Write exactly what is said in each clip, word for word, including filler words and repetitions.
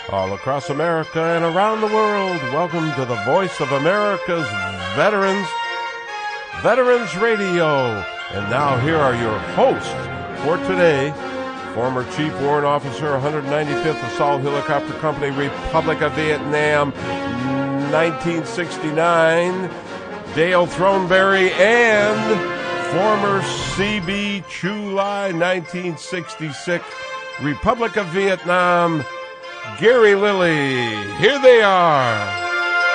all across America and around the world. Welcome to the Voice of America's Veterans, Veterans Radio. And now here are your hosts for today. Former Chief Warrant Officer, one hundred ninety-fifth Assault Helicopter Company, Republic of Vietnam, nineteen sixty-nine, Dale Throneberry, and former C B Chu Lai, nineteen sixty-six, Republic of Vietnam, Gary Lilly. Here they are.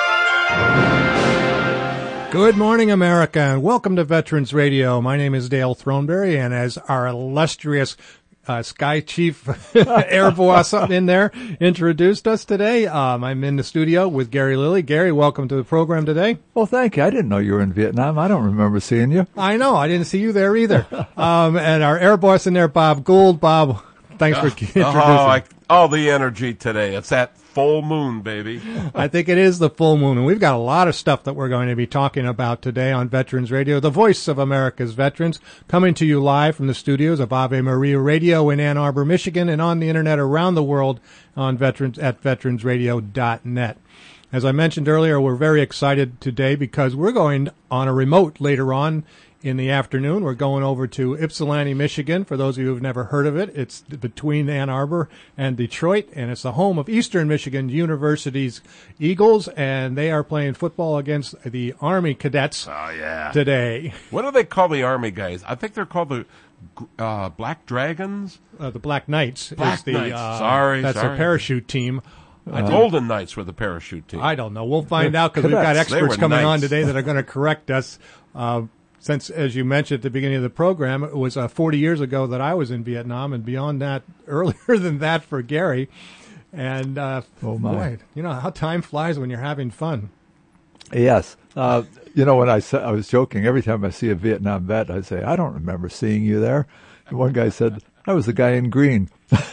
Good morning, America, and welcome to Veterans Radio. My name is Dale Throneberry, and as our illustrious uh, Sky Chief Air Boss in there introduced us today, um, I'm in the studio with Gary Lilly. Gary, welcome to the program today. Well, thank you. I didn't know you were in Vietnam. I don't remember seeing you. I know. I didn't see you there either. um, and our Air Boss in there, Bob Gould. Bob, thanks for introducing. Oh, I, all the energy today. It's that full moon, baby. I think it is the full moon, and we've got a lot of stuff that we're going to be talking about today on Veterans Radio, the voice of America's veterans, coming to you live from the studios of Ave Maria Radio in Ann Arbor, Michigan, and on the internet around the world on veterans at veterans radio dot net. As I mentioned earlier, we're very excited today because we're going on a remote later on in the afternoon. We're going over to Ypsilanti, Michigan. For those of you who've never heard of it, it's between Ann Arbor and Detroit, and it's the home of Eastern Michigan University's Eagles, and they are playing football against the Army Cadets oh, yeah. today. What do they call the Army guys? I think they're called the uh, Black Dragons? Uh, the Black Knights. Black is the, Knights. Uh, sorry, That's sorry. a parachute team. Uh, Golden Knights were the parachute team. I don't know. We'll find out because we've got experts coming knights. on today that are going to correct us. Uh, Since, as you mentioned at the beginning of the program, it was uh, forty years ago that I was in Vietnam, and beyond that, earlier than that for Gary. And, uh, oh my. boy, you know how time flies when you're having fun. Yes. Uh, you know, when I, sa- I was joking, every time I see a Vietnam vet, I say, I don't remember seeing you there. And one guy said, I was the guy in green.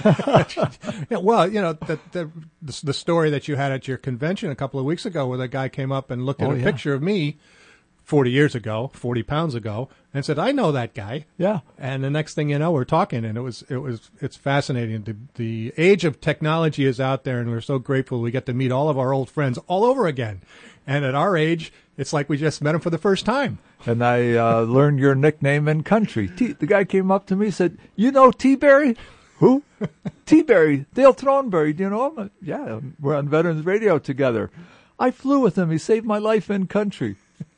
Yeah, well, you know, the, the the story that you had at your convention a couple of weeks ago where the guy came up and looked at oh, a yeah. picture of me forty years ago, forty pounds ago, and said, I know that guy. Yeah. And the next thing you know, we're talking, and it was, it was, it's fascinating. The, the age of technology is out there, and we're so grateful we get to meet all of our old friends all over again. And at our age, it's like we just met them for the first time. And I uh, learned your nickname in country. T- the guy came up to me and said, you know T-Berry? Who? T-Berry, Dale Throneberry. Do you know him? Yeah, we're on Veterans Radio together. I flew with him. He saved my life in country.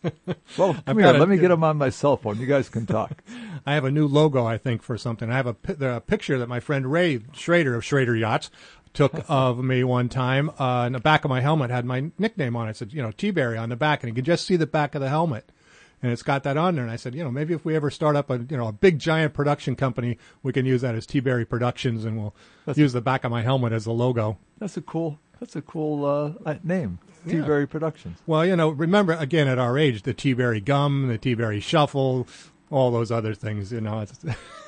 Well, come here. Let me get him on my cell phone. You guys can talk. I have a new logo, I think, for something. I have a, a picture that my friend Ray Schrader of Schrader Yachts took of me one time. Uh, and the back of my helmet had my nickname on it. It said, you know, T-Berry on the back, and you could just see the back of the helmet. And it's got that on there. And I said, you know, maybe if we ever start up a, you know, a big giant production company, we can use that as T-Berry Productions, and we'll that's use the back of my helmet as the logo. That's a cool, that's a cool uh, name. T-Berry yeah. Productions. Well, you know, remember, again, at our age, the T-Berry gum, the T-Berry shuffle, all those other things, you know, it's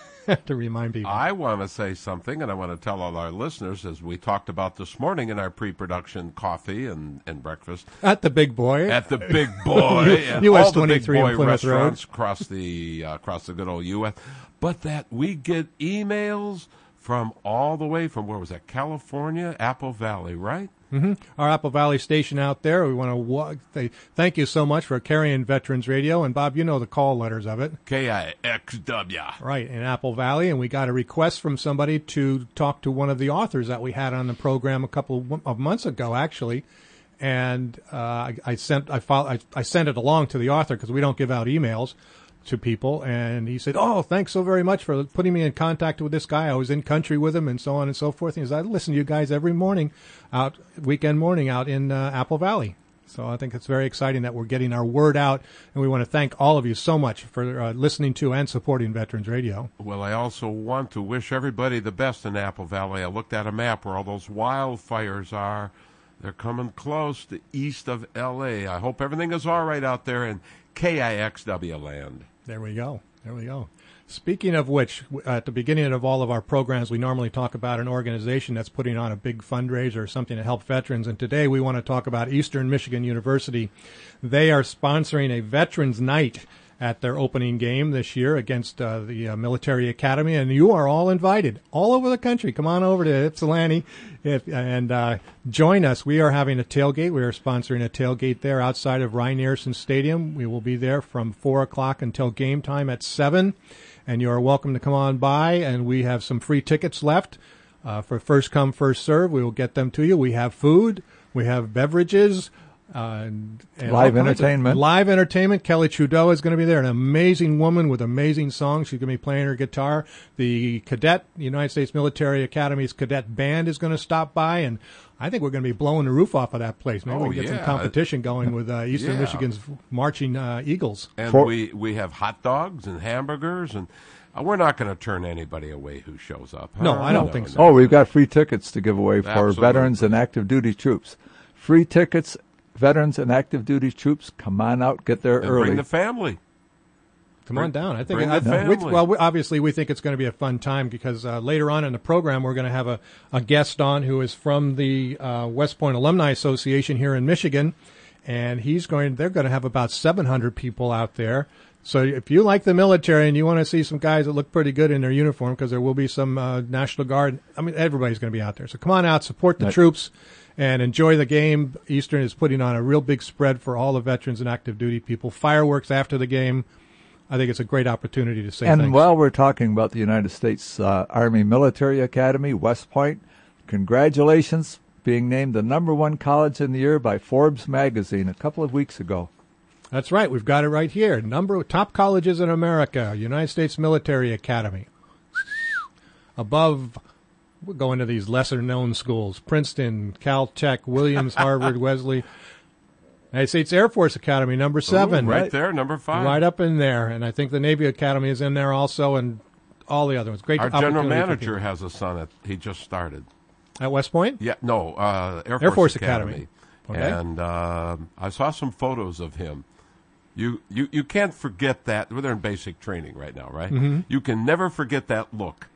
to remind people. I want to say something, and I want to tell all our listeners, as we talked about this morning in our pre-production coffee and, and breakfast. At the Big Boy. At the Big Boy. and U S all the Big twenty-three Boy in Plymouth restaurants Road. across the, uh, across the good old U S But that we get emails from all the way from, where was that, California, Apple Valley, right? Mm-hmm. Our Apple Valley station out there. We want to wa- th- thank you so much for carrying Veterans Radio. And, Bob, you know the call letters of it. K I X W. Right, in Apple Valley. And we got a request from somebody to talk to one of the authors that we had on the program a couple of months ago, actually. And uh, I, I sent I, follow, I, I sent it along to the author because we don't give out emails to people, and he said, oh, thanks so very much for putting me in contact with this guy. I was in country with him, and so on and so forth. And he said, I listen to you guys every morning, out weekend morning out in uh, Apple Valley. So I think it's very exciting that we're getting our word out, and we want to thank all of you so much for uh, listening to and supporting Veterans Radio. Well, I also want to wish everybody the best in Apple Valley. I looked at a map where all those wildfires are. They're coming close to east of L A. I hope everything is all right out there in K I X W land. There we go. There we go. Speaking of which, at the beginning of all of our programs, we normally talk about an organization that's putting on a big fundraiser or something to help veterans. And today we want to talk about Eastern Michigan University. They are sponsoring a Veterans Night at their opening game this year against uh, the uh, military academy, and you are all invited all over the country. Come on over to Ypsilanti if, and uh, join us. We are having a tailgate. We are sponsoring a tailgate there outside of Rynearson Stadium. We will be there from four o'clock until game time at seven, and you are welcome to come on by, and we have some free tickets left uh, for first come, first serve. We will get them to you. We have food. We have beverages. Uh, and, and live entertainment. Live entertainment. Kelly Trudeau is going to be there, an amazing woman with amazing songs. She's going to be playing her guitar. The cadet, United States Military Academy's cadet band is going to stop by, and I think we're going to be blowing the roof off of that place. Maybe oh, we can get yeah. some competition going with uh, Eastern yeah. Michigan's marching uh, Eagles. And For- we, we have hot dogs and hamburgers, and uh, we're not going to turn anybody away who shows up. Huh? No, I don't no, think no. so. Oh, we've got free tickets to give away for Absolutely. veterans and active duty troops. Free tickets, veterans and active duty troops. Come on out, get there And early. bring the family. Come Bring- on down. I think bring I, the we, family. well, we, obviously we think it's going to be a fun time because uh, later on in the program we're going to have a, a guest on who is from the uh, West Point Alumni Association here in Michigan, and he's going. They're going to have about seven hundred people out there. So if you like the military and you want to see some guys that look pretty good in their uniform, because there will be some uh, National Guard. I mean, everybody's going to be out there. So come on out, support the Right. troops, and enjoy the game. Eastern is putting on a real big spread for all the veterans and active duty people. Fireworks after the game. I think it's a great opportunity to say and thanks. while we're talking about the United States uh, Army Military Academy, West Point, congratulations being named the number one college in the year by Forbes magazine a couple of weeks ago. That's right. We've got it right here. Number top colleges in America, United States Military Academy. Above, we're going to these lesser-known schools, Princeton, Caltech, Williams, Harvard, Wesley. United States Air Force Academy, number seven. Ooh, right, right. there, number five. Right up in there. And I think the Navy Academy is in there also, and all the other ones. Great Our general opportunity for manager people. has a son at, he just started. At West Point? Yeah, no, uh, Air Force, Air Force Academy. Academy. Okay. And uh, I saw some photos of him. You, you, you can't forget that. Well, they're in basic training right now, right? Mm-hmm. You can never forget that look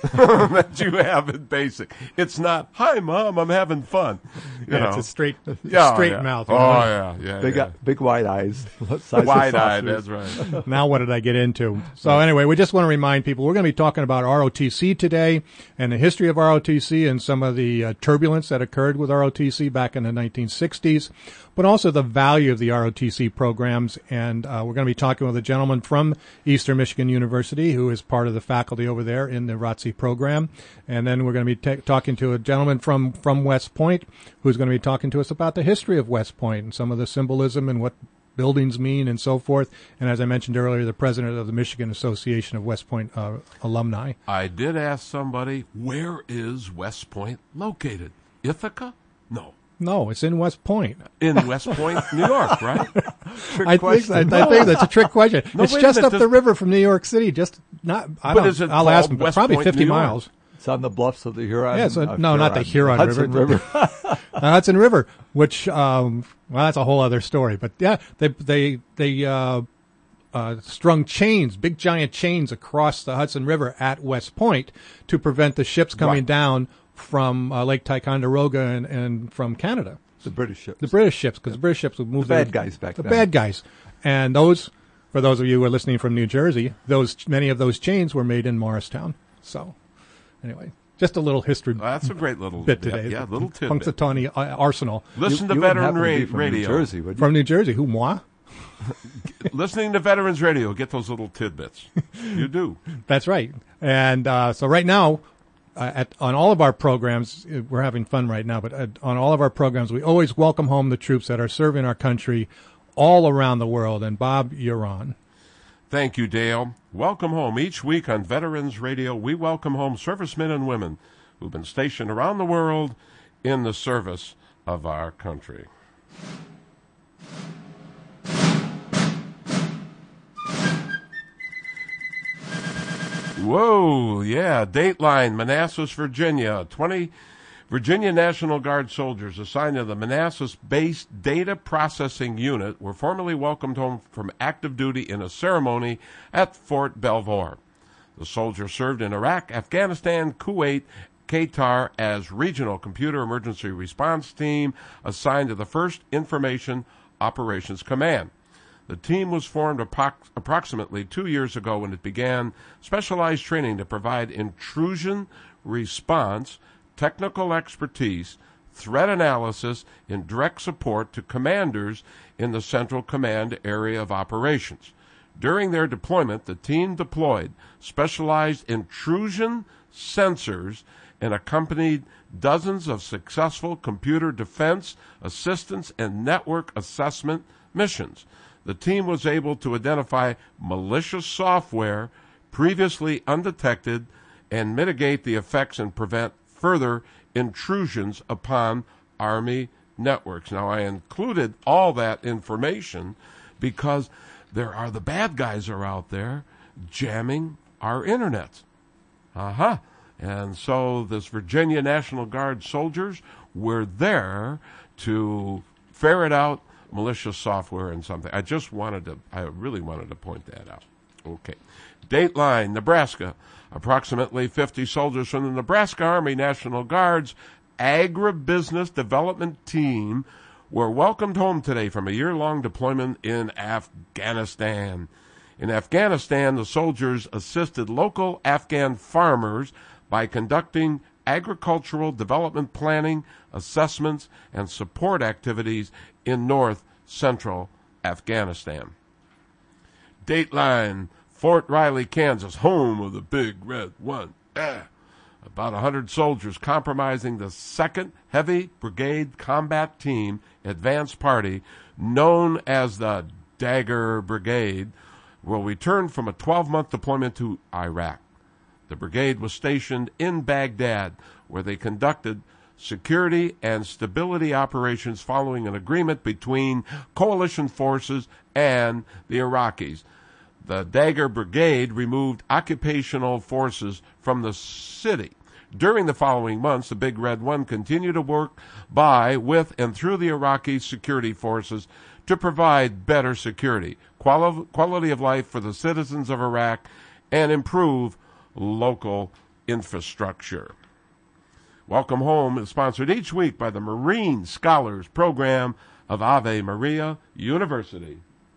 that you have in basic. It's not, hi, Mom, I'm having fun. You Yeah, know. it's a straight, Yeah, straight yeah. mouth. Oh, you know? yeah, yeah. Big, yeah. uh, big wide eyes. size of Wide-eyed, saucers. that's right. Now what did I get into? So anyway, we just want to remind people we're going to be talking about R O T C today and the history of R O T C and some of the uh, turbulence that occurred with R O T C back in the nineteen sixties, but also the value of the R O T C programs. And uh, we're going to be talking with a gentleman from Eastern Michigan University who is part of the faculty over there in the R O T C program. And then we're going to be ta- talking to a gentleman from, from West Point who's going to be talking to us about the history of West Point and some of the symbolism and what buildings mean and so forth. And as I mentioned earlier, the president of the Michigan Association of West Point uh, Alumni. I did ask somebody, where is West Point located? Ithaca? No. No, it's in West Point. In West Point, New York, right? I think, I, I think that's a trick question. No, it's wait a just minute, up does- the river from New York City. Just not. I But don't, is it I'll ask called him, but West probably Point, fifty New York? miles. It's on the bluffs of the Huron. Yeah, so- uh, no, not the Huron Hudson River. River. Uh, Hudson River, which um, well, that's a whole other story. But yeah, they they they uh, uh, strung chains, big giant chains across the Hudson River at West Point to prevent the ships coming Right. down from uh, Lake Ticonderoga and, and from Canada. The British ships. The British ships, because the British ships would move The their- bad guys back the then. bad guys, and those, for those of you who are listening from New Jersey, those many of those chains were made in Morristown. So, anyway, just a little history Well, that's a great little bit today. Yeah, yeah little tidbit. Punxsutawney uh, Arsenal Listen You- to you wouldn't Veteran happen to ra- be from Radio. New Jersey, would you? from New Jersey. Who, moi? Listening to Veterans Radio, get those little tidbits. You do. That's right. And uh, so right now, uh, at on all of our programs, uh, we're having fun right now. But at, on all of our programs, we always welcome home the troops that are serving our country all around the world. And Bob, you're on. Thank you, Dale. Welcome home. Each week on Veterans Radio, we welcome home servicemen and women who've been stationed around the world in the service of our country. Whoa, yeah, Dateline, Manassas, Virginia. twenty Virginia National Guard soldiers assigned to the Manassas-based Data Processing Unit were formally welcomed home from active duty in a ceremony at Fort Belvoir. The soldiers served in Iraq, Afghanistan, Kuwait, Qatar as Regional Computer Emergency Response Team assigned to the first Information Operations Command. The team was formed approx- approximately two years ago when it began specialized training to provide intrusion response, technical expertise, threat analysis, and direct support to commanders in the Central Command area of operations. During their deployment, the team deployed specialized intrusion sensors and accompanied dozens of successful computer defense, assistance, and network assessment missions. The team was able to identify malicious software previously undetected and mitigate the effects and prevent further intrusions upon Army networks. Now, I included all that information because there are the bad guys are out there jamming our internet. Uh-huh. And so this Virginia National Guard soldiers were there to ferret out malicious software and something. I just wanted to, I really wanted to point that out. Okay. Dateline, Nebraska. Approximately fifty soldiers from the Nebraska Army National Guard's Agribusiness Development Team were welcomed home today from a year-long deployment in Afghanistan. In Afghanistan, the soldiers assisted local Afghan farmers by conducting agricultural development planning, assessments, and support activities in north central Afghanistan. Dateline, Fort Riley, Kansas, home of the Big Red One. Ah. About one hundred soldiers comprising the second Heavy Brigade Combat Team Advance Party, known as the Dagger Brigade, will return from a twelve-month deployment to Iraq. The brigade was stationed in Baghdad, where they conducted security and stability operations following an agreement between coalition forces and the Iraqis. The Dagger Brigade removed occupational forces from the city. During the following months, the Big Red One continued to work by, with, and through the Iraqi security forces to provide better security, quali- quality of life for the citizens of Iraq, and improve local infrastructure. Welcome Home is sponsored each week by the Marine Scholars Program of Ave Maria University.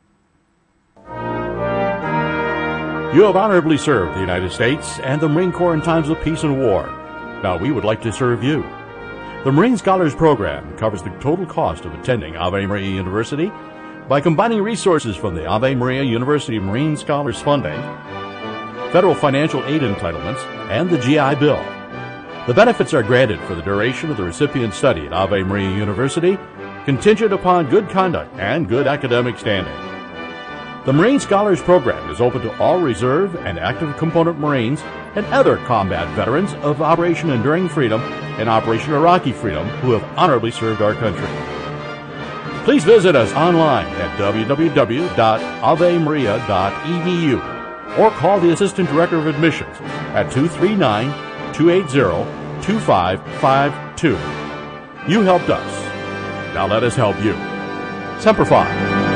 You have honorably served the United States and the Marine Corps in times of peace and war. Now we would like to serve you. The Marine Scholars Program covers the total cost of attending Ave Maria University by combining resources from the Ave Maria University Marine Scholars Funding, federal financial aid entitlements, and the G I Bill. The benefits are granted for the duration of the recipient's study at Ave Maria University, contingent upon good conduct and good academic standing. The Marine Scholars Program is open to all reserve and active component Marines and other combat veterans of Operation Enduring Freedom and Operation Iraqi Freedom who have honorably served our country. Please visit us online at w w w dot ave maria dot e d u or call the Assistant Director of Admissions at two three nine, two eight zero, two five five two. You helped us. Now let us help you. Semper Fi.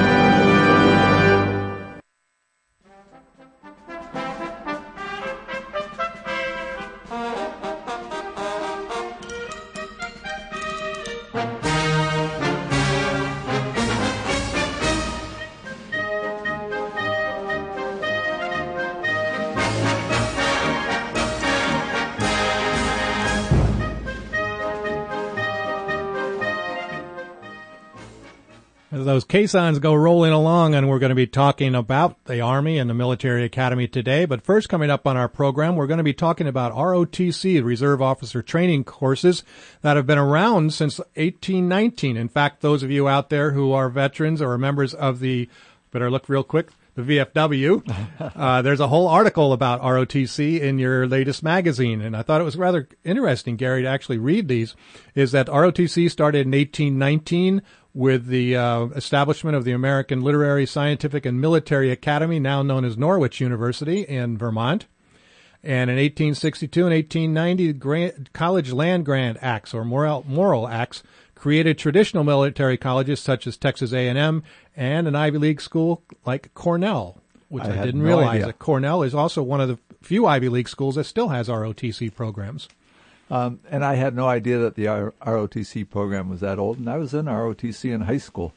Those caissons go rolling along, and we're going to be talking about the Army and the Military Academy today. But first, coming up on our program, we're going to be talking about R O T C, Reserve Officer Training Courses that have been around since eighteen nineteen. In fact, those of you out there who are veterans or members of the, better look real quick, the V F W, uh, there's a whole article about R O T C in your latest magazine. And I thought it was rather interesting, Gary, to actually read these, is that R O T C started in eighteen nineteen with the uh, establishment of the American Literary, Scientific, and Military Academy, now known as Norwich University in Vermont. And in eighteen sixty-two and eighteen ninety, grant, College Land Grant Acts, or Morrill, Morrill Acts, created traditional military colleges such as Texas A and M and an Ivy League school like Cornell, which I, I didn't no realize idea. that Cornell is also one of the few Ivy League schools that still has R O T C programs. Um, and I had no idea that the R- ROTC program was that old, and I was in R O T C in high school.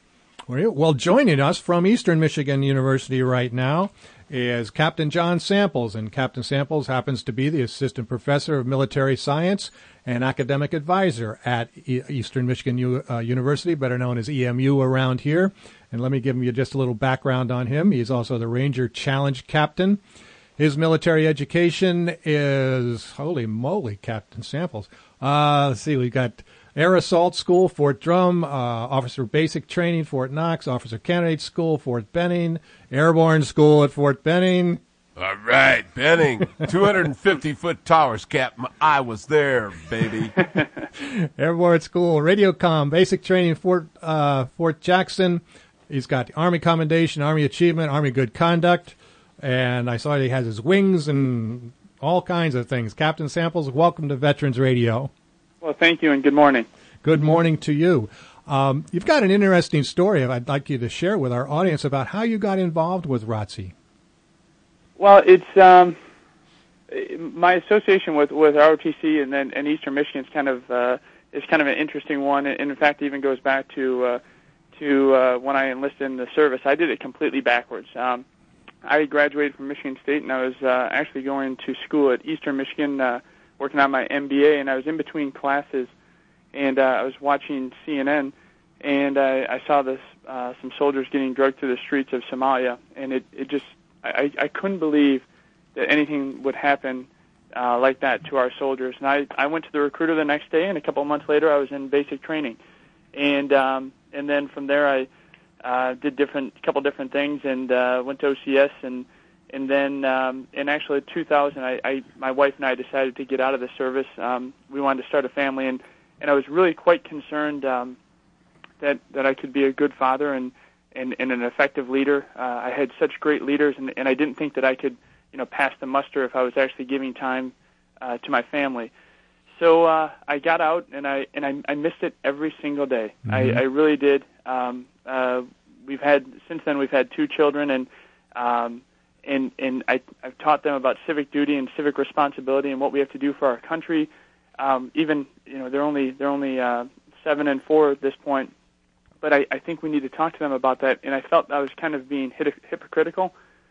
Well, joining us from Eastern Michigan University right now is Captain John Samples, and Captain Samples happens to be the Assistant Professor of Military Science and Academic Advisor at e- Eastern Michigan U- uh, University, better known as E M U around here. And let me give you just a little background on him. He's also the Ranger Challenge Captain. His military education is, holy moly, Captain Samples. Uh, let's see, we've got Air Assault School, Fort Drum, uh, Officer Basic Training, Fort Knox, Officer Candidate School, Fort Benning, Airborne School at Fort Benning. All right, Benning, two hundred fifty foot towers, Captain. I was there, baby. Airborne School, Radiocom, Basic Training, Fort uh, Fort Jackson. He's got the Army Commendation, Army Achievement, Army Good Conduct, and I saw he has his wings and all kinds of things. Captain Samples, welcome to Veterans Radio. Well, thank you, and good morning. Good morning to you. Um, you've got an interesting story I'd like you to share with our audience about how you got involved with R O T C. Well, it's um, my association with, with R O T C and then and Eastern Michigan is kind of uh, is kind of an interesting one, and in fact, it even goes back to uh, to uh, when I enlisted in the service. I did it completely backwards. Um, I graduated from Michigan State, and I was uh, actually going to school at Eastern Michigan. Uh, working on my M B A, and I was in between classes, and uh, I was watching C N N, and I, I saw this uh, some soldiers getting drugged through the streets of Somalia, and it, it just, I, I couldn't believe that anything would happen uh, like that to our soldiers. And I, I went to the recruiter the next day, and a couple of months later I was in basic training. And um, and then from there I uh, did different, a couple different things, and uh, went to O C S, and And then, um, in actually two thousand, I, I, my wife and I decided to get out of the service. Um, we wanted to start a family, and, and I was really quite concerned um, that that I could be a good father and, and, and an effective leader. Uh, I had such great leaders, and, and I didn't think that I could, you know, pass the muster if I was actually giving time uh, to my family. So uh, I got out, and I and I, I missed it every single day. Mm-hmm. I, I really did. Um, uh, we've had since then we've had two children, and um, And, and I, I've taught them about civic duty and civic responsibility and what we have to do for our country. Um, even, you know, they're only they're only uh, seven and four at this point, but I, I think we need to talk to them about that. And I felt I was kind of being hip- hypocritical.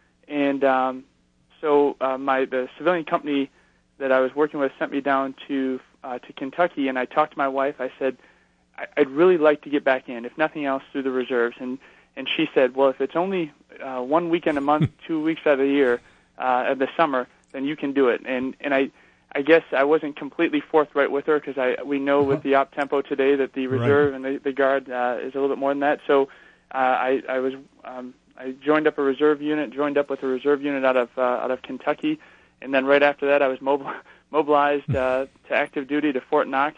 And um, so uh, my the civilian company that I was working with sent me down to uh, to Kentucky, and I talked to my wife. I said, I, I'd really like to get back in, if nothing else, through the reserves. And And she said, well, if it's only uh, one weekend a month, two weeks out of the year, uh, of the summer, then you can do it. And and I I guess I wasn't completely forthright with her, because I we know with the op tempo today that the reserve right. and the, the guard uh, is a little bit more than that. So uh, I I was um, I joined up a reserve unit, joined up with a reserve unit out of uh, out of Kentucky, and then right after that I was mobil- mobilized uh, to active duty to Fort Knox.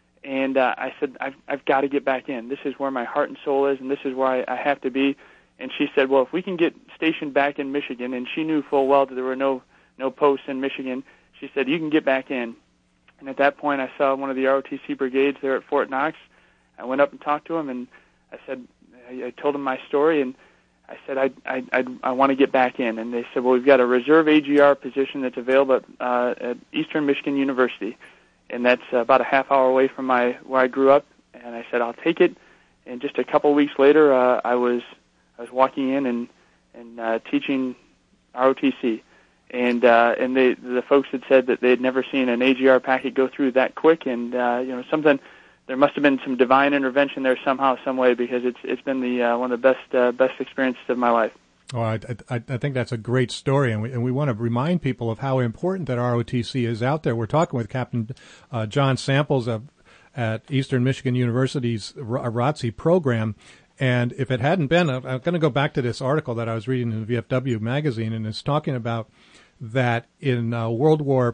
And uh, I said, I've, I've got to get back in. This is where my heart and soul is, and this is where I, I have to be. And she said, well, if we can get stationed back in Michigan, and she knew full well that there were no no posts in Michigan, she said, you can get back in. And at that point, I saw one of the R O T C brigades there at Fort Knox. I went up and talked to him, and I said, I, I told him my story, and I said, I I I, I want to get back in. And they said, well, we've got a reserve A G R position that's available at, uh, at Eastern Michigan University. And that's about a half hour away from my where I grew up. And I said, I'll take it. And just a couple of weeks later, uh, I was I was walking in and and uh, teaching R O T C. And uh, and they, the folks had said that they had never seen an A G R packet go through that quick. And uh, you know, something there must have been some divine intervention there somehow, some way, because it's it's been the uh, one of the best uh, best experiences of my life. Well, I, I, I think that's a great story, and we, and we want to remind people of how important that R O T C is out there. We're talking with Captain uh, John Samples of, at Eastern Michigan University's R O T C program, and if it hadn't been, I'm going to go back to this article that I was reading in the V F W magazine, and it's talking about that in uh, World War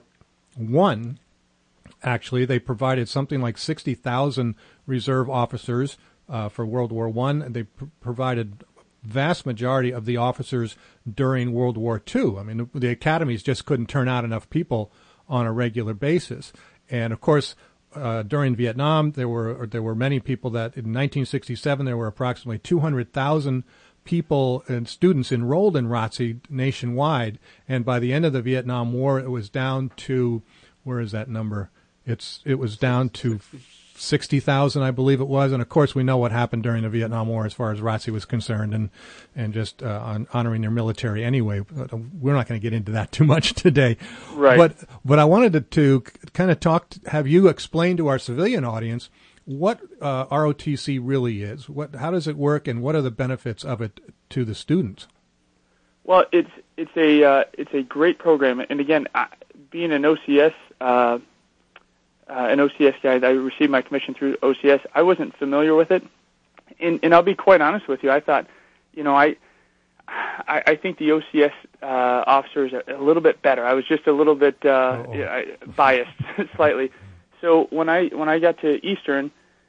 One, actually, they provided something like sixty thousand reserve officers uh, for World War One. They pr- provided vast majority of the officers during World War Two. I mean, the academies just couldn't turn out enough people on a regular basis. And of course, uh, during Vietnam, there were there were many people that in nineteen sixty-seven there were approximately two hundred thousand people and students enrolled in R O T C nationwide. And by the end of the Vietnam War, it was down to, where is that number? It's it was down to sixty thousand, I believe it was. And, of course, we know what happened during the Vietnam War as far as R O T C was concerned and, and just uh, on honoring their military anyway. We're not going to get into that too much today. Right. But, but I wanted to, to kind of talk, to, have you explain to our civilian audience what uh, R O T C really is. What, how does it work, and what are the benefits of it to the students? Well, it's it's a uh, it's a great program, and again, I, being an O C S uh, uh, an O C S guy, I received my commission through O C S. I wasn't familiar with it, and, and I'll be quite honest with you. I thought, you know, I I, I think the O C S uh, officers are a little bit better. I was just a little bit uh, yeah, biased slightly. So when I when I got to Eastern,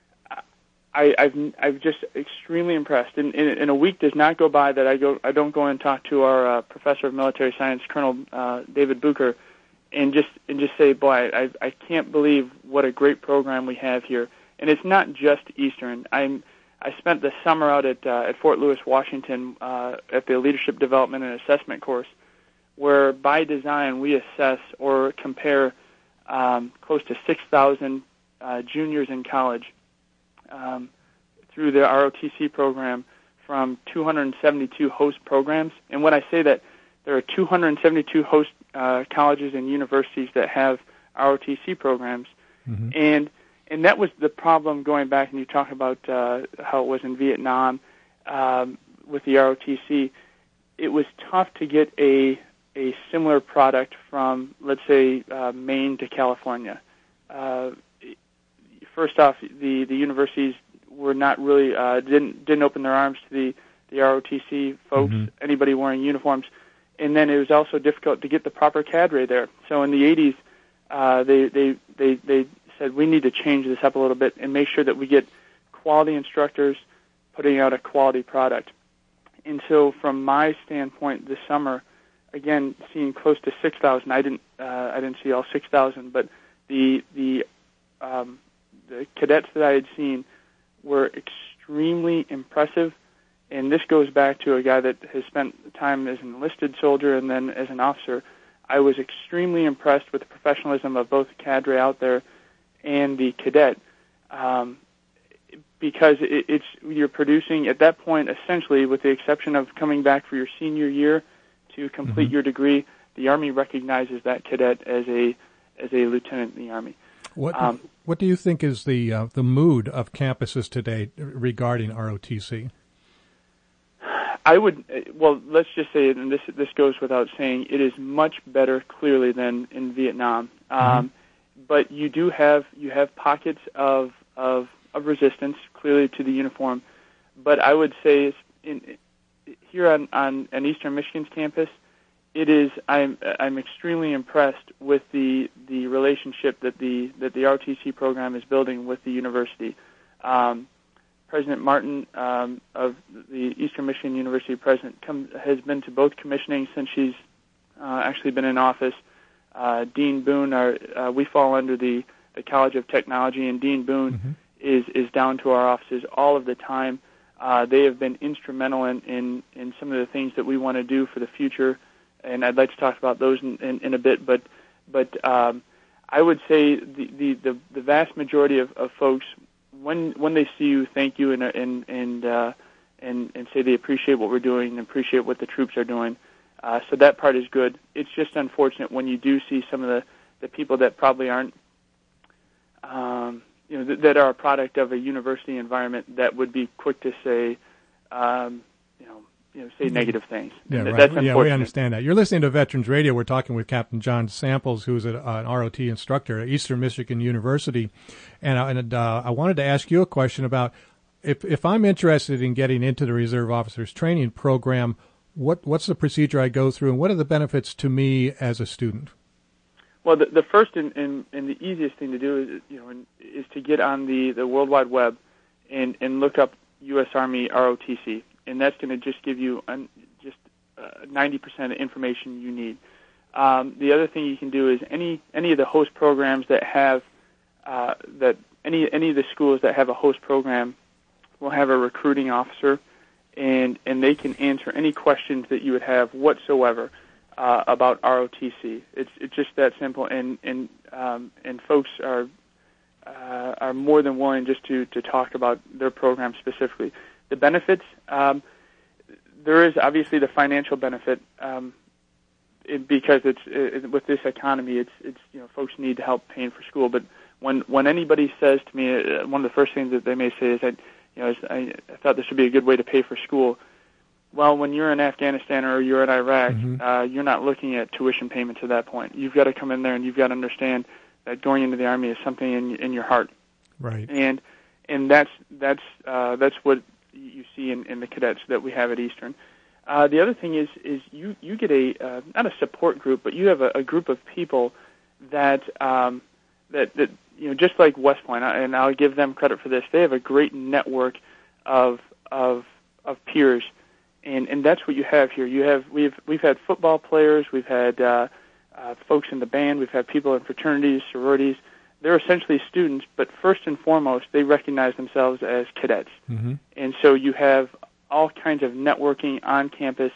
I, I've I've just extremely impressed. In, in, in a week does not go by that I go I don't go and talk to our uh, professor of military science, Colonel uh, David Bucher, and just and just say, boy, I I can't believe what a great program we have here. And it's not just Eastern. I'm I spent the summer out at uh, at Fort Lewis, Washington, uh, at the Leadership Development and Assessment course, where by design we assess or compare um, close to six thousand uh, juniors in college. Um, through the R O T C program from two hundred seventy-two host programs. And when I say that, there are two hundred seventy-two host uh, colleges and universities that have R O T C programs. Mm-hmm. And and that was the problem going back, and you talk about uh, how it was in Vietnam um, with the R O T C. It was tough to get a, a similar product from, let's say, uh, Maine to California. Uh, First off, the, the universities were not really uh, didn't didn't open their arms to the, the R O T C folks, mm-hmm. anybody wearing uniforms, and then it was also difficult to get the proper cadre there. So in the eighties, uh, they, they they they said we need to change this up a little bit and make sure that we get quality instructors putting out a quality product. And so from my standpoint, this summer, again seeing close to six thousand. I didn't uh, I didn't see all six thousand, but the the um, the cadets that I had seen were extremely impressive, and this goes back to a guy that has spent time as an enlisted soldier and then as an officer. I was extremely impressed with the professionalism of both the cadre out there and the cadet, um, because it, it's you're producing at that point essentially, with the exception of coming back for your senior year to complete mm-hmm. your degree, the Army recognizes that cadet as a as a lieutenant in the Army. What um, what do you think is the uh, the mood of campuses today regarding R O T C? I would well, let's just say, and this this goes without saying, it is much better clearly than in Vietnam. Mm-hmm. Um, but you do have you have pockets of of of resistance clearly to the uniform. But I would say in, here on, on an Eastern Michigan's campus, it is. I'm I'm extremely impressed with the the relationship that the that the R O T C program is building with the university. Um, President Martin um, of the Eastern Michigan University president come, has been to both commissioning since she's uh, actually been in office. Uh, Dean Boone, our, uh, we fall under the, the College of Technology, and Dean Boone mm-hmm. is is down to our offices all of the time. Uh, they have been instrumental in, in, in some of the things that we want to do for the future. And I'd like to talk about those in, in, in a bit, but but um, I would say the, the, the, the vast majority of, of folks, when when they see you, thank you and and and, uh, and and say they appreciate what we're doing and appreciate what the troops are doing. Uh, so that part is good. It's just unfortunate when you do see some of the, the people that probably aren't, um, you know, th- that are a product of a university environment that would be quick to say, um, you know. You know, say negative things. Yeah, right. That's yeah, we understand that. You're listening to Veterans Radio. We're talking with Captain John Samples, who's a, uh, an R O T instructor at Eastern Michigan University. And, uh, and uh, I wanted to ask you a question about if if I'm interested in getting into the Reserve Officers Training Program, what what's the procedure I go through, and what are the benefits to me as a student? Well, the, the first and, and, and the easiest thing to do is you know is to get on the, the World Wide Web and, and look up U S Army R O T C. And that's going to just give you un, just uh, ninety percent of information you need. Um, the other thing you can do is any any of the host programs that have uh, that any any of the schools that have a host program will have a recruiting officer, and and they can answer any questions that you would have whatsoever uh, about R O T C. It's it's just that simple, and and um, and folks are uh, are more than willing just to, to talk about their program specifically. The benefits, um, there is obviously the financial benefit um, it, because it's it, with this economy, it's it's you know folks need help paying for school. But when when anybody says to me, uh, one of the first things that they may say is that you know I, I thought this would be a good way to pay for school. Well, when you're in Afghanistan or you're in Iraq, mm-hmm. uh, you're not looking at tuition payments at that point. You've got to come in there and you've got to understand that going into the Army is something in in your heart. Right. And and that's that's uh, that's what you see in, in the cadets that we have at Eastern. Uh, the other thing is is you you get a uh, not a support group, but you have a, a group of people that um, that that you know just like West Point, and I'll give them credit for this. They have a great network of of of peers. And and that's what you have here. You have we've we've had football players, we've had uh, uh, folks in the band, we've had people in fraternities, sororities. They're essentially students, but first and foremost, they recognize themselves as cadets. Mm-hmm. And so you have all kinds of networking on campus,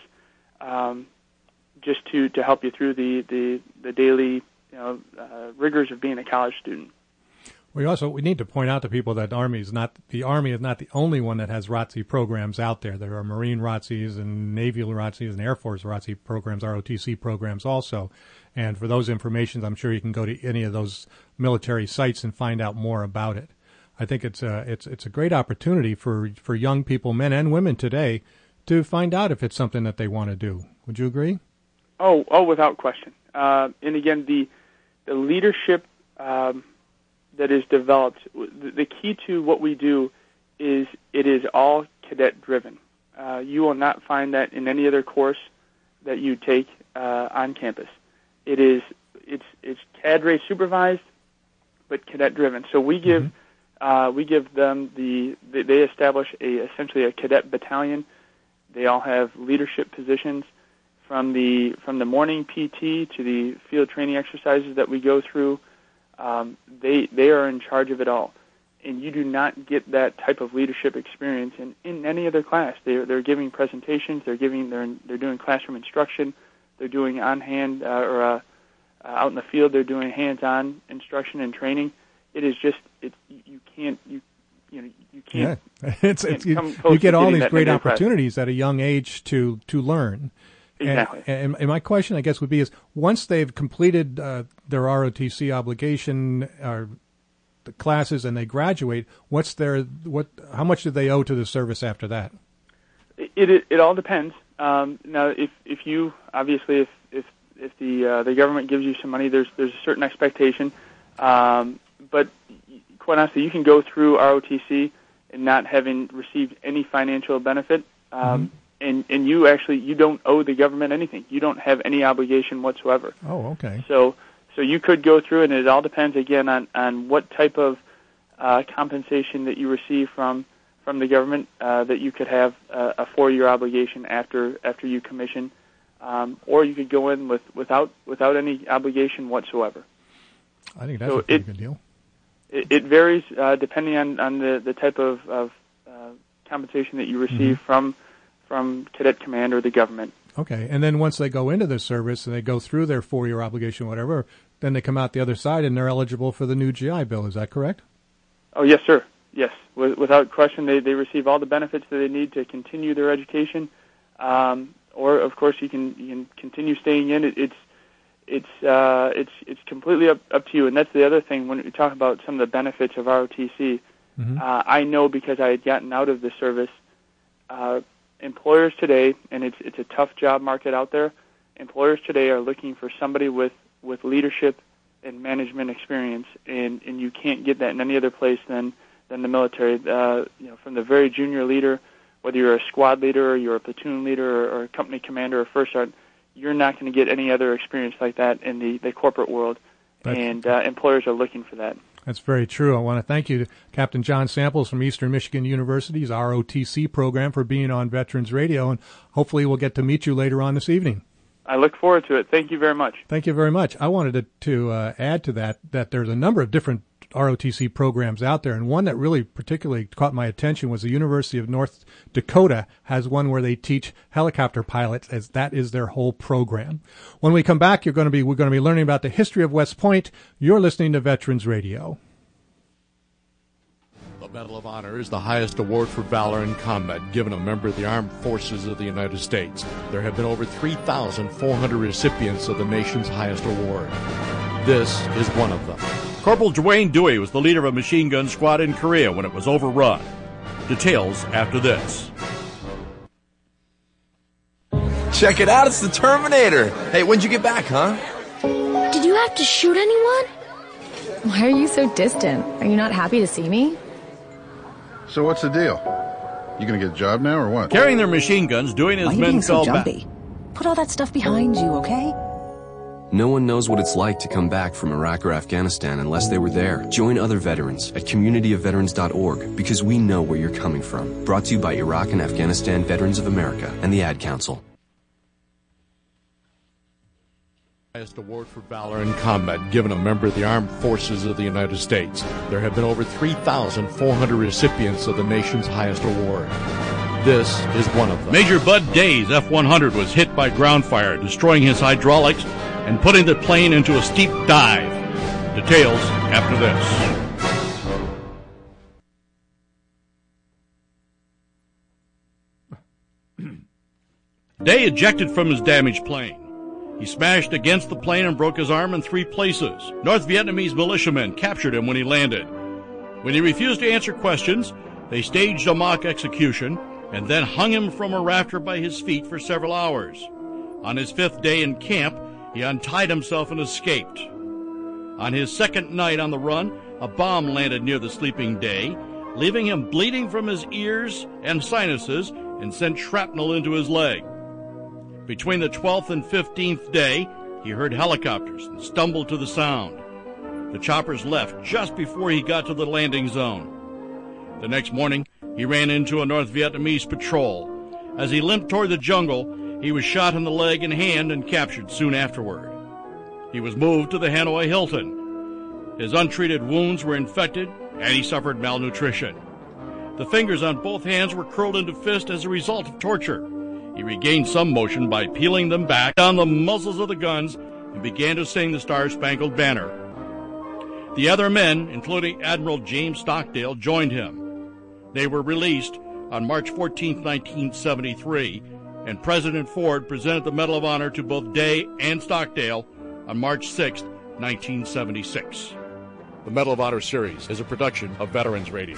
um, just to, to help you through the the, the daily you know uh, rigors of being a college student. We also we need to point out to people that Army is not the Army is not the only one that has R O T C programs out there. There are Marine R O T Cs and Navy R O T Cs and Air Force R O T C programs, R O T C programs also. And for those information, I'm sure you can go to any of those military sites and find out more about it. I think it's a it's it's a great opportunity for for young people, men and women today, to find out if it's something that they want to do. Would you agree? Oh, oh, without question. Uh, and again, the the leadership. Um, that is developed, the key to what we do is it is all cadet-driven. Uh, you will not find that in any other course that you take uh, on campus. It is it's it's cadre supervised, but cadet-driven. So we give mm-hmm. uh, we give them the they establish a essentially a cadet battalion. They all have leadership positions from the from the morning P T to the field training exercises that we go through. Um, they they are in charge of it all, and you do not get that type of leadership experience in, in any other class. They're they're giving presentations, they're giving they're they're doing classroom instruction, they're doing on hand uh, or uh, uh, out in the field. They're doing hands-on instruction and training. It is just it you can't you you know you can't. Yeah. it's, it's you, you get all these great opportunities class. At a young age to to learn. Exactly. And, and my question, I guess, would be: is once they've completed uh, their R O T C obligation or the classes and they graduate, what's their what? How much do they owe to the service after that? It it, it all depends. Um, now, if if you obviously if if if the uh, the government gives you some money, there's there's a certain expectation. Um, but quite honestly, you can go through R O T C and not having received any financial benefit. Um, mm-hmm. And and you actually you don't owe the government anything. You don't have any obligation whatsoever. Oh, okay. So so you could go through, and it all depends again on, on what type of uh, compensation that you receive from from the government. Uh, that you could have a, a four year obligation after after you commission, um, or you could go in with without without any obligation whatsoever. I think that's so a pretty it, good deal. It, it varies uh, depending on, on the, the type of, of uh, compensation that you receive mm-hmm. from. from Cadet Command or the government. Okay, and then once they go into the service and they go through their four-year obligation, whatever, then they come out the other side and they're eligible for the new G I Bill. Is that correct? Oh, yes, sir. Yes. Without question, they, they receive all the benefits that they need to continue their education. Um, or, of course, you can you can continue staying in. It, it's it's uh, it's it's completely up, up to you. And that's the other thing when we talk about some of the benefits of R O T C. Mm-hmm. Uh, I know because I had gotten out of the service. Uh, Employers today, and it's it's a tough job market out there, employers today are looking for somebody with, with leadership and management experience, and, and you can't get that in any other place than, than the military. Uh, you know, from the very junior leader, whether you're a squad leader or you're a platoon leader or, or a company commander or first sergeant, you're not going to get any other experience like that in the, the corporate world, That's, and uh, employers are looking for that. That's very true. I want to thank you to Captain John Samples from Eastern Michigan University's R O T C program for being on Veterans Radio, and hopefully we'll get to meet you later on this evening. I look forward to it. Thank you very much. Thank you very much. I wanted to, to uh, add to that that there's a number of different R O T C programs out there, and one that really particularly caught my attention was the University of North Dakota has one where they teach helicopter pilots, as that is their whole program. When we come back, you're going to be we're going to be learning about the history of West Point. You're listening to Veterans Radio. The Medal of Honor is the highest award for valor in combat given a member of the armed forces of the United States. There have been over three thousand four hundred recipients of the nation's highest award. This is one of them. Corporal Dwayne Dewey was the leader of a machine gun squad in Korea when it was overrun. Details after this. Check it out, it's the Terminator. Hey, when'd you get back, huh? Did you have to shoot anyone? Why are you so distant? Are you not happy to see me? So what's the deal? You gonna get a job now or what? Carrying their machine guns, Dewey and his Why are you men being so fell back. jumpy? Put all that stuff behind you, okay? No one knows what it's like to come back from Iraq or Afghanistan unless they were there. Join other veterans at community of veterans dot org because we know where you're coming from. Brought to you by Iraq and Afghanistan Veterans of America and the Ad Council. Highest award for valor in combat given a member of the armed forces of the United States. There have been over three thousand four hundred recipients of the nation's highest award. This is one of them. Major Bud Day's F one hundred was hit by ground fire, destroying his hydraulics and putting the plane into a steep dive. Details after this. Day ejected from his damaged plane. He smashed against the plane and broke his arm in three places. North Vietnamese militiamen captured him when he landed. When he refused to answer questions, they staged a mock execution and then hung him from a rafter by his feet for several hours. On his fifth day in camp, he untied himself and escaped. On his second night on the run, a bomb landed near the sleeping Day, leaving him bleeding from his ears and sinuses and sent shrapnel into his leg. Between the twelfth and fifteenth day, he heard helicopters and stumbled to the sound. The choppers left just before he got to the landing zone. The next morning, he ran into a North Vietnamese patrol. As he limped toward the jungle, he was shot in the leg and hand and captured soon afterward. He was moved to the Hanoi Hilton. His untreated wounds were infected, and he suffered malnutrition. The fingers on both hands were curled into fists as a result of torture. He regained some motion by peeling them back on the muzzles of the guns and began to sing the Star-Spangled Banner. The other men, including Admiral James Stockdale, joined him. They were released on March fourteenth, nineteen seventy-three, and President Ford presented the Medal of Honor to both Day and Stockdale on March sixth, nineteen seventy-six. The Medal of Honor series is a production of Veterans Radio.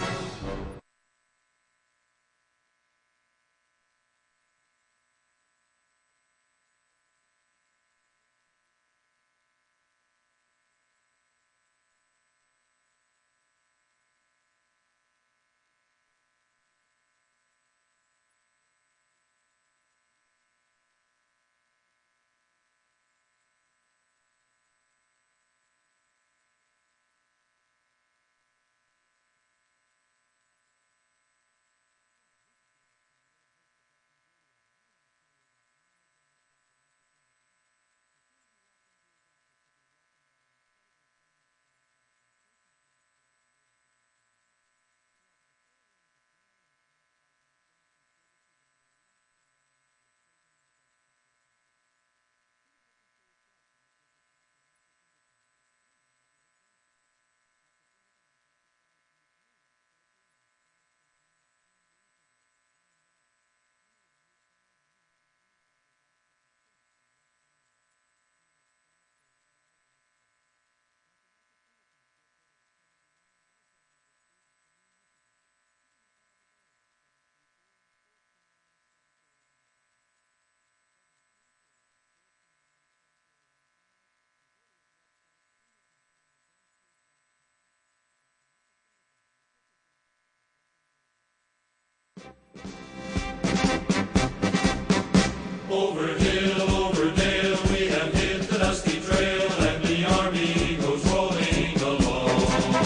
Over hill, over dale, we have hit the dusty trail, and the army goes rolling along.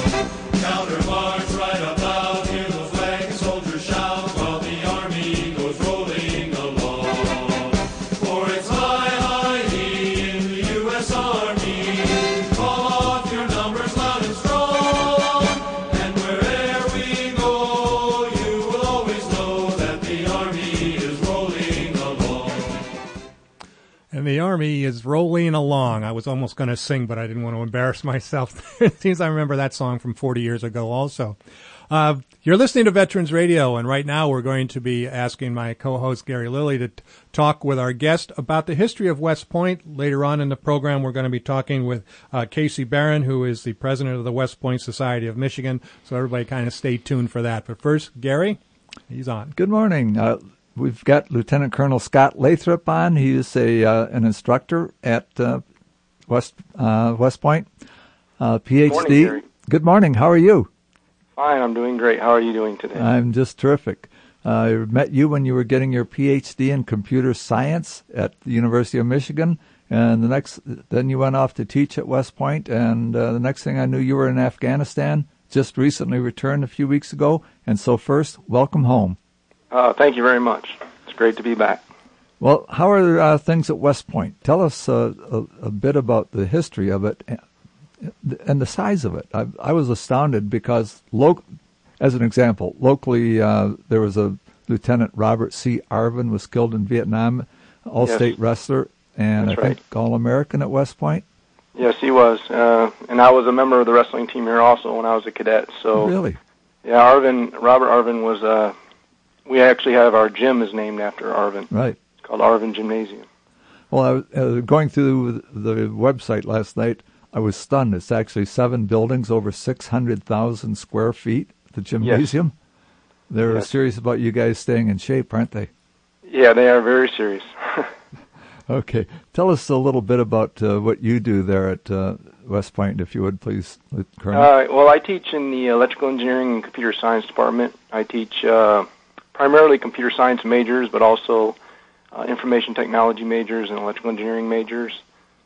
Countermarch right about, hear the flag and soldiers shout, while the army goes rolling along. For it's high, high in the U S Army, call off your numbers loud and strong, and wherever we go, you will always know that the army is rolling along. And the Army is rolling along. I was almost going to sing, but I didn't want to embarrass myself. It seems I remember that song from forty years ago also. Uh, you're listening to Veterans Radio, and right now we're going to be asking my co-host Gary Lilly to t- talk with our guest about the history of West Point. Later on in the program, we're going to be talking with uh, Casey Barron, who is the president of the West Point Society of Michigan. So everybody kind of stay tuned for that. But first, Gary, he's on. Good morning. Uh, we've got Lieutenant Colonel Scott Lathrop on. He is a uh, an instructor at uh, West uh, West Point, uh, P H D. Good morning, Gary. Good morning. How are you? Fine, I'm doing great. How are you doing today? I'm just terrific. Uh, I met you when you were getting your P H D in computer science at the University of Michigan, and the next, then you went off to teach at West Point, and uh, the next thing I knew, you were in Afghanistan, just recently returned a few weeks ago, and so first, welcome home. Uh, thank you very much. It's great to be back. Well, how are uh, things at West Point? Tell us uh, a, a bit about the history of it and the size of it. I, I was astounded because, lo- as an example, locally uh, there was a Lieutenant Robert C. Arvin was killed in Vietnam, all-state yes. wrestler, and That's I right. think All-American at West Point. Yes, he was, uh, and I was a member of the wrestling team here also when I was a cadet. So really, yeah, Arvin, Robert Arvin was. Uh, we actually have our gym is named after Arvin. Right. It's called Arvin Gymnasium. Well, I was uh, going through the website last night. I was stunned. It's actually seven buildings over six hundred thousand square feet, the gymnasium. Yes. They're yes. serious about you guys staying in shape, aren't they? Yeah, they are very serious. Okay. Tell us a little bit about uh, what you do there at uh, West Point, if you would, please, Colonel. Uh, well, I teach in the electrical engineering and computer science department. I teach uh, primarily computer science majors, but also uh, information technology majors and electrical engineering majors.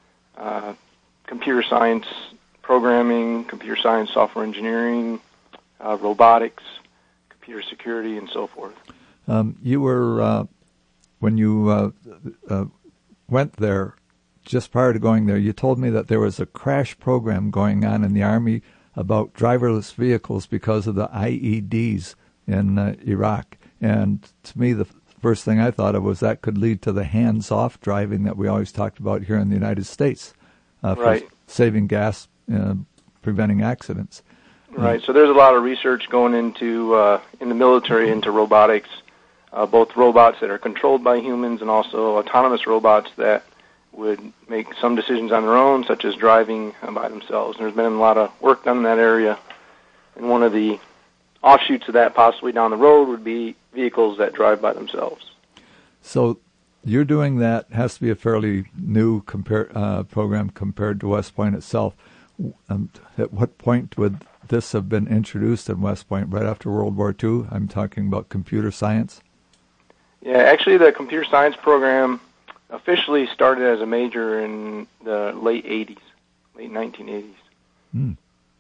Uh computer science programming, computer science software engineering, uh, robotics, computer security, and so forth. Um, you were, uh, when you uh, uh, went there, just prior to going there, you told me that there was a crash program going on in the Army about driverless vehicles because of the I E Ds in uh, Iraq. And to me, the first thing I thought of was that could lead to the hands-off driving that we always talked about here in the United States. Uh, for right. saving gas, uh, preventing accidents. Right. So there's a lot of research going into uh, in the military into robotics, uh, both robots that are controlled by humans and also autonomous robots that would make some decisions on their own, such as driving uh, by themselves. And there's been a lot of work done in that area. And one of the offshoots of that, possibly down the road, would be vehicles that drive by themselves. So you're doing that, has to be a fairly new compare, uh, program compared to West Point itself. Um, at what point would this have been introduced in West Point? Right after World War Two? I'm talking about computer science. Yeah, actually the computer science program officially started as a major in the late eighties, late nineteen eighties. Hmm.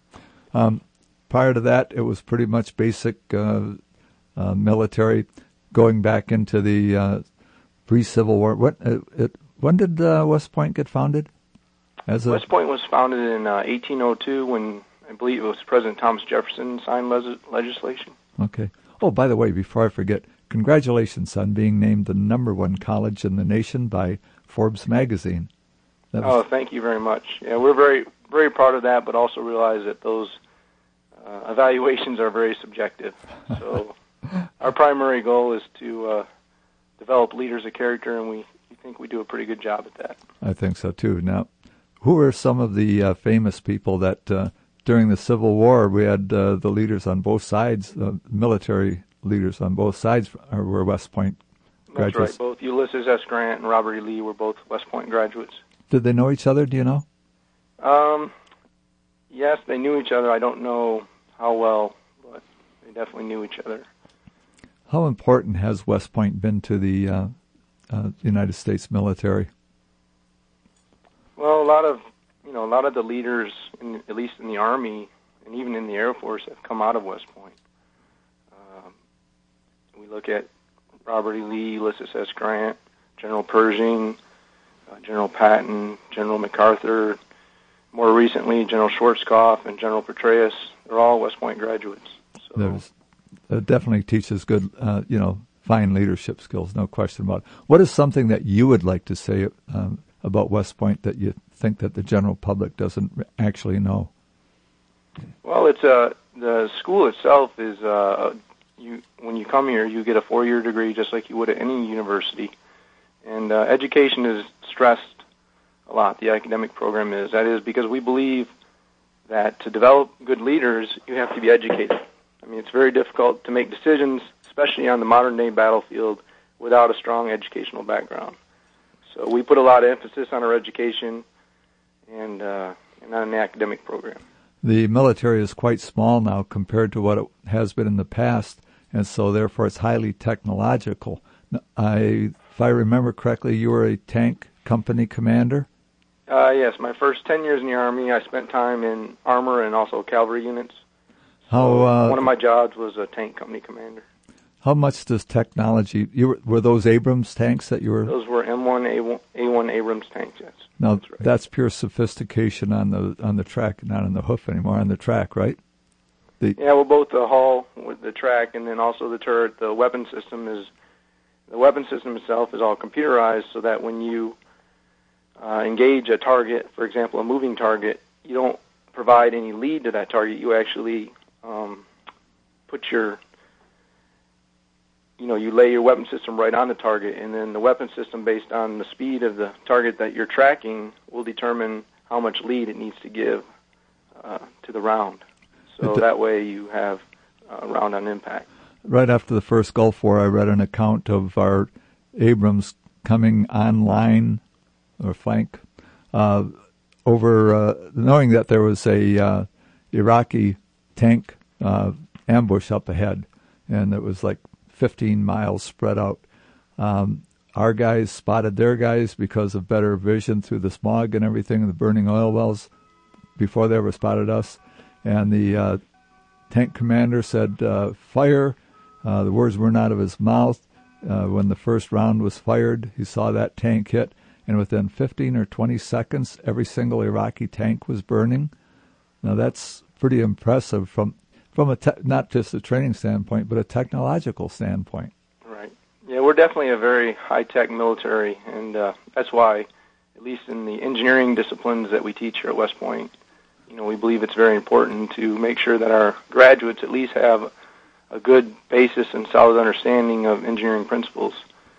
Um, prior to that, it was pretty much basic uh, uh, military, going back into the uh, pre-Civil War. What, uh, it, when did uh, West Point get founded? As a West Point was founded in uh, eighteen oh two when I believe it was President Thomas Jefferson signed les- legislation. Okay. Oh, by the way, before I forget, congratulations on being named the number one college in the nation by Forbes magazine. That was... Oh, thank you very much. Yeah, we're very, very proud of that, but also realize that those uh, evaluations are very subjective. So our primary goal is to uh, develop leaders of character, and we, we think we do a pretty good job at that. I think so, too. Now, who are some of the uh, famous people that uh, during the Civil War we had uh, the leaders on both sides, uh, military leaders on both sides were West Point graduates? That's right. Both Ulysses S. Grant and Robert E. Lee were both West Point graduates. Did they know each other, do you know? Um, yes, they knew each other. I don't know how well, but they definitely knew each other. How important has West Point been to the uh, uh, United States military? Well, a lot of you know a lot of the leaders, in, at least in the Army and even in the Air Force, have come out of West Point. Um, we look at Robert E. Lee, Ulysses S. Grant, General Pershing, uh, General Patton, General MacArthur. More recently, General Schwarzkopf and General Petraeus. They're all West Point graduates. So. There's, it definitely teaches good, uh, you know, fine leadership skills, no question about it. What is something that you would like to say um, about West Point that you think that the general public doesn't actually know? Well, it's a the school itself is, uh, you when you come here, you get a four-year degree just like you would at any university. And uh, education is stressed a lot, the academic program is. That is because we believe that to develop good leaders, you have to be educated. I mean, it's very difficult to make decisions, especially on the modern-day battlefield, without a strong educational background. So we put a lot of emphasis on our education and, uh, and on an academic program. The military is quite small now compared to what it has been in the past, and so therefore it's highly technological. I, if I remember correctly, you were a tank company commander? Uh, yes, my first ten years in the Army, I spent time in armor and also cavalry units. How, uh, One of my jobs was a tank company commander. How much does technology, you were, were those Abrams tanks that you were? Those were M one A one, A one Abrams tanks, yes. Now, that's, right. that's pure sophistication on the on the track, not on the hoof anymore, on the track, right? The, yeah, well, both the hull with the track and then also the turret, the weapon system is, the weapon system itself is all computerized so that when you uh, engage a target, for example, a moving target, you don't provide any lead to that target. You actually um, put your, you know, you lay your weapon system right on the target, and then the weapon system, based on the speed of the target that you're tracking, will determine how much lead it needs to give uh, to the round. So d- that way you have a round on impact. Right after the first Gulf War, I read an account of our Abrams coming online, or flank, uh, over, uh, knowing that there was a uh, Iraqi tank uh, ambush up ahead, and it was like fifteen miles spread out. Um, our guys spotted their guys because of better vision through the smog and everything, and the burning oil wells, before they ever spotted us. And the uh, tank commander said, uh, fire. Uh, the words weren't out of his mouth. Uh, when the first round was fired, he saw that tank hit, and within fifteen or twenty seconds, every single Iraqi tank was burning. Now, that's pretty impressive from from a te- not just a training standpoint, but a technological standpoint. Right. Yeah, we're definitely a very high-tech military, and uh, that's why, at least in the engineering disciplines that we teach here at West Point, you know, we believe it's very important to make sure that our graduates at least have a good basis and solid understanding of engineering principles,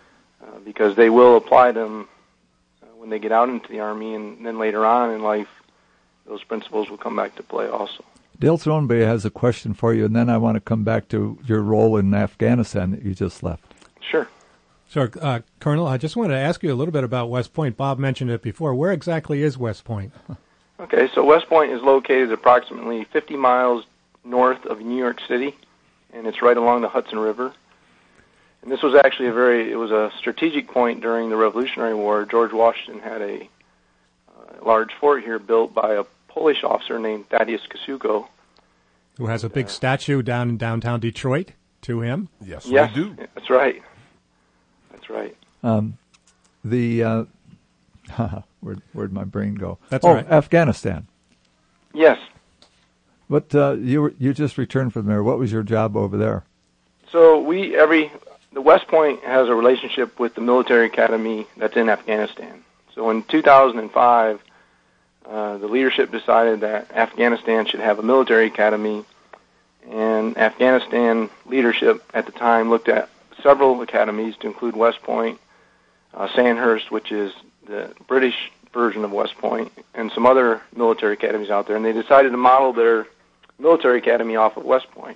uh, because they will apply them uh, when they get out into the Army, and then later on in life, those principles will come back to play also. Dale Throneby has a question for you, and then I want to come back to your role in Afghanistan that you just left. Sure. So, uh, Colonel, I just wanted to ask you a little bit about West Point. Bob mentioned it before. Where exactly is West Point? Okay, so West Point is located approximately fifty miles north of New York City, and it's right along the Hudson River. And this was actually a very, it was a strategic point during the Revolutionary War. George Washington had a uh, large fort here built by a Polish officer named Thaddeus Kosciuszko. Who has a big uh, statue down in downtown Detroit to him? Yes, yes we do. That's right. That's right. Um, the, uh, where'd, where'd my brain go? That's oh, right. Afghanistan. Yes. But uh, you were, you just returned from there. What was your job over there? So we every the West Point has a relationship with the military academy that's in Afghanistan. So in two thousand five, uh, the leadership decided that Afghanistan should have a military academy, and Afghanistan leadership at the time looked at several academies to include West Point, uh, Sandhurst, which is the British version of West Point, and some other military academies out there, and they decided to model their military academy off of West Point.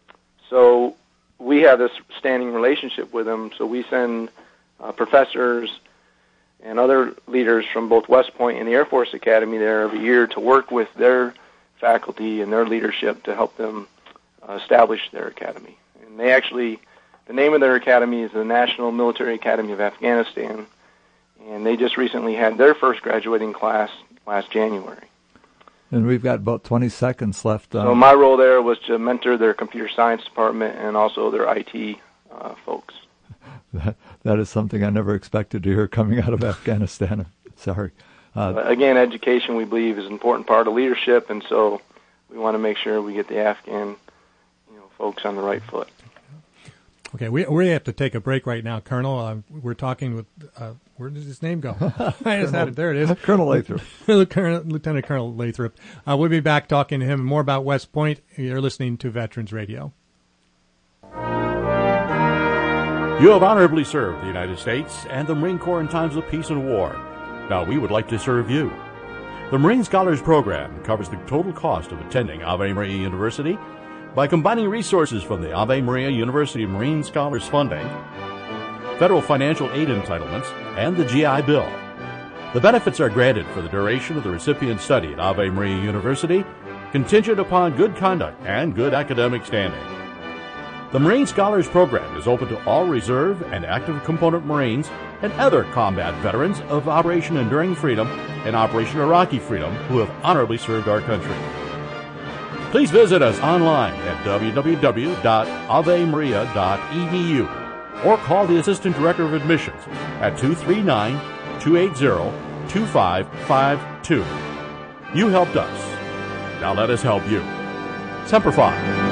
So we have this standing relationship with them, so we send uh, professors and other leaders from both West Point and the Air Force Academy there every year to work with their faculty and their leadership to help them uh, establish their academy. And they actually, the name of their academy is the National Military Academy of Afghanistan, and they just recently had their first graduating class last January. And we've got about twenty seconds left. Um, so my role there was to mentor their computer science department and also their I T uh, folks. That, that is something I never expected to hear coming out of Afghanistan. Sorry. Uh, Again, education, we believe, is an important part of leadership, and so we want to make sure we get the Afghan, you know, folks on the right foot. Okay, we we have to take a break right now, Colonel. Uh, we're talking with, uh, where does his name go? I just had it. There it is. Colonel Lathrop. Lieutenant Colonel Lathrop. Uh, we'll be back talking to him more about West Point. You're listening to Veterans Radio. You have honorably served the United States and the Marine Corps in times of peace and war. Now we would like to serve you. The Marine Scholars Program covers the total cost of attending Ave Maria University by combining resources from the Ave Maria University Marine Scholars Funding, federal financial aid entitlements, and the G I Bill. The benefits are granted for the duration of the recipient's study at Ave Maria University, contingent upon good conduct and good academic standing. The Marine Scholars Program is open to all reserve and active component Marines and other combat veterans of Operation Enduring Freedom and Operation Iraqi Freedom who have honorably served our country. Please visit us online at w w w dot ave maria dot e d u or call the Assistant Director of Admissions at two three nine, two eight zero, two five five two. You helped us. Now let us help you. Semper Fi.